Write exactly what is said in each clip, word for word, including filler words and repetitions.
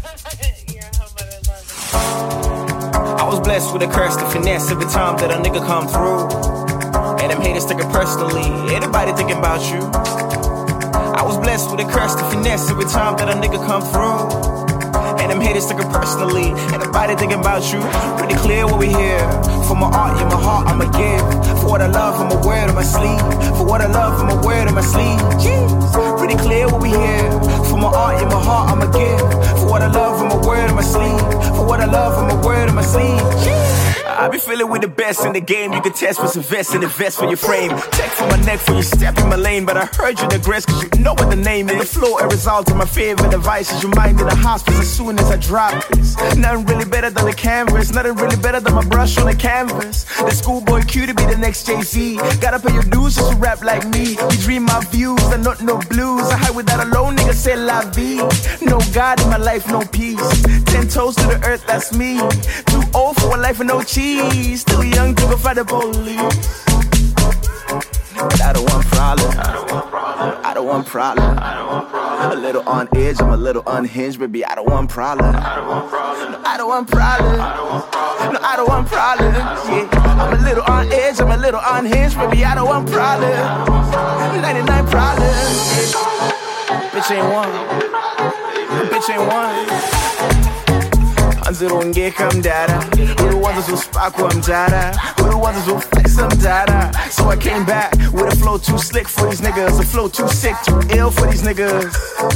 I was blessed with a curse to finesse every time that a nigga come through. And them haters take it personally, anybody thinking about you. I was blessed with a curse to finesse every time that a nigga come through. And them haters take it personally, anybody thinking about you. Pretty clear what we hear. For my art, yeah, my heart, I'ma give. For what I love, I'ma wear it on my sleeve. For what I love, I'ma wear it on my sleeve. Jeez. Pretty clear what we hear. For my art, yeah, my heart, I'ma give. For what I love, I'ma wear it on my sleeve. For what I love, I'ma wear it on my sleeve. Jeez. I be feeling with the best in the game. You can test with some vest and invest for your frame. Check for my neck for you step in my lane. But I heard you digress cause you know what the name is. The flow a result of my favorite advice is your mind in the hospital as soon as I drop this. Nothing really better than the canvas. Nothing really better than my brush on the canvas. The schoolboy Q to be the next Jay-Z. Gotta pay your dues just to rap like me. You dream my views and not no blues. I hide without a low nigga say la vie. No God in my life, no peace. Ten toes to the earth, that's me. Too old for a life with no cheese. Still young to go fight the police. But I don't want problem. I don't want problem. I don't want problem. I don't want problem. A little on edge, I'm a little unhinged, baby. I don't want problem. I don't want problem. No, I don't want problem. I don't want problem. No, I don't want problems. Yeah, I'm a little on edge, I'm a little unhinged, baby. I don't want problem. ninety-nine problems. Yeah. Bitch ain't one. Bitch ain't one. Anzirunge kam dada. Ulu wanza so spark I'm dada. Ulu wanza so flex I'm dada. So I came back with a flow too slick for these niggas. A flow too sick, too ill for these niggas.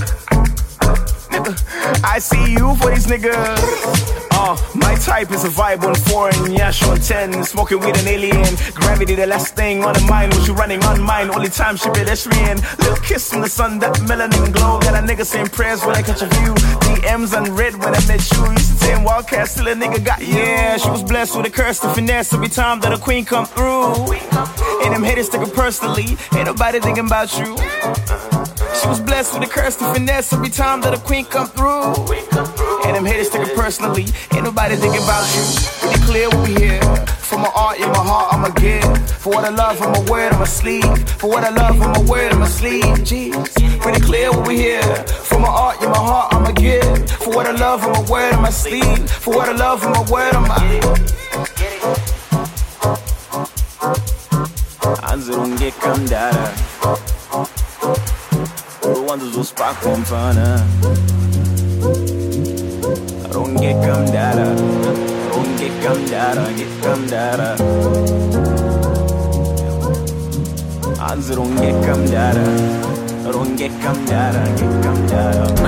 I see you for these niggas. Uh, my type is a vibe on foreign, yeah, on ten. Smoking with an alien. Gravity, the last thing on the mind. When she running on mine, only time she pedestrian. Little kiss from the sun, that melanin glow. Got a nigga saying prayers when I catch a view. D Ms unread when I met you. Used to say Wildcat, still a nigga got you. Yeah, she was blessed with a curse to finesse every time that a queen come through. And them haters take it personally, ain't nobody thinking about you. She was blessed with a curse to finesse every time that a queen come through. And them haters take it personally, ain't nobody thinking about you. Pretty clear what we hear. For my art, in my heart, I'ma give. For what I love, I'ma wear it on my sleeve. For what I love, I'ma wear it on my sleeve. Jeez, pretty clear what we hear. For my art, in my heart, I'ma give. For what I love, I'ma wear it on my sleeve. For what I love, I'ma wear it on my. Anzirunge kam dada. Ulu wanza so spark I'm fana. Don't get come dada, don't get come dada, get come dada. Anzi don't get come dada, don't get come dada, get come dada.